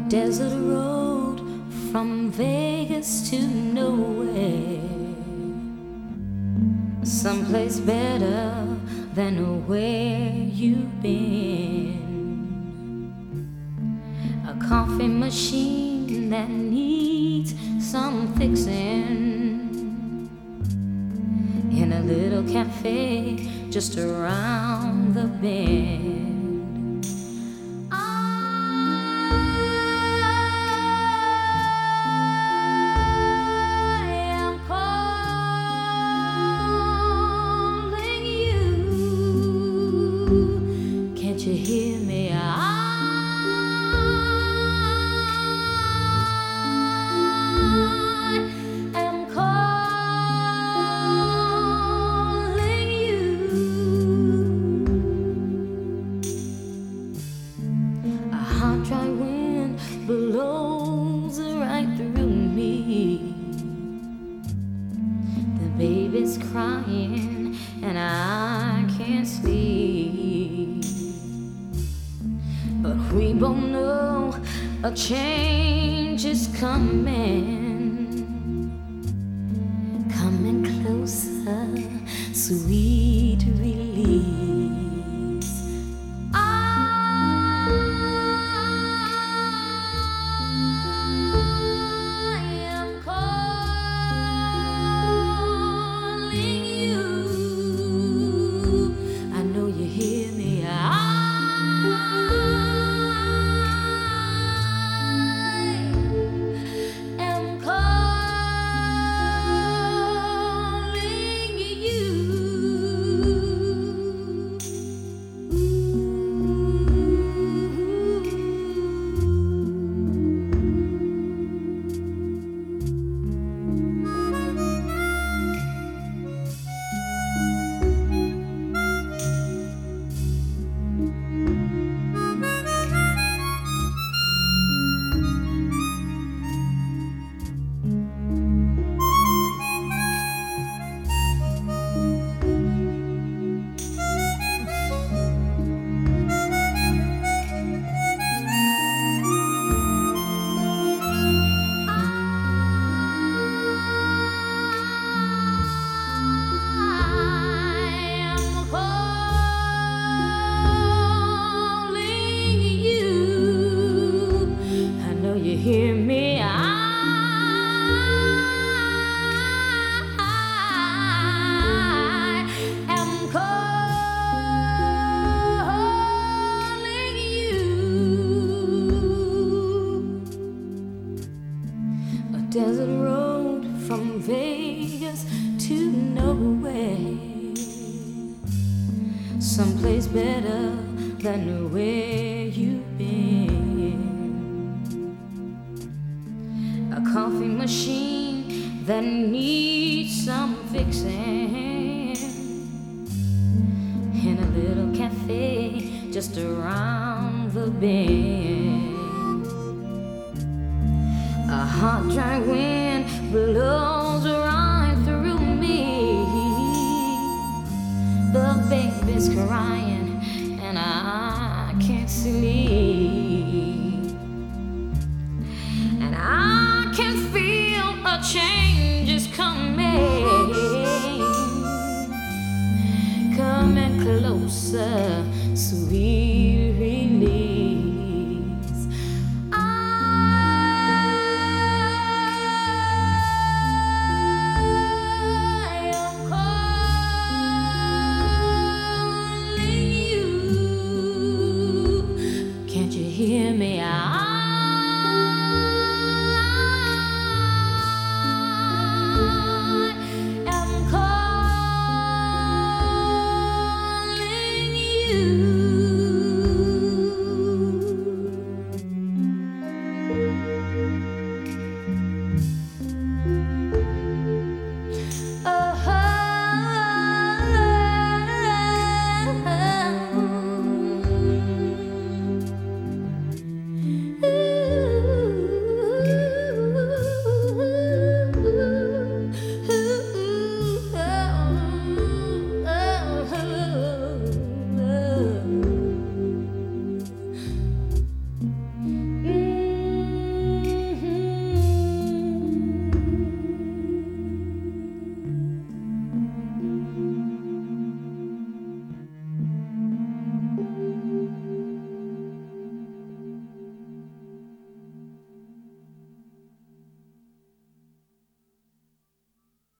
desert road from Vegas to nowhere, someplace better than where you've been. A coffee machine that needs some fixing, in a little cafe just around the bend. Can't you hear me? I am calling you. A hot, dry wind blows right through me. The baby's crying and I can't sleep. But we both know a change is coming closer, sweet release. I am calling you. I know you hear me. Hear me, I am calling you. A desert road from Vegas to nowhere, someplace better than where you've been. A coffee machine that needs some fixing, in a little cafe just around the bend. A hot, dry wind blows right through me. The baby's crying and I can't sleep. And I can feel a change is coming closer, sweet release. I am calling you. Can't you hear me?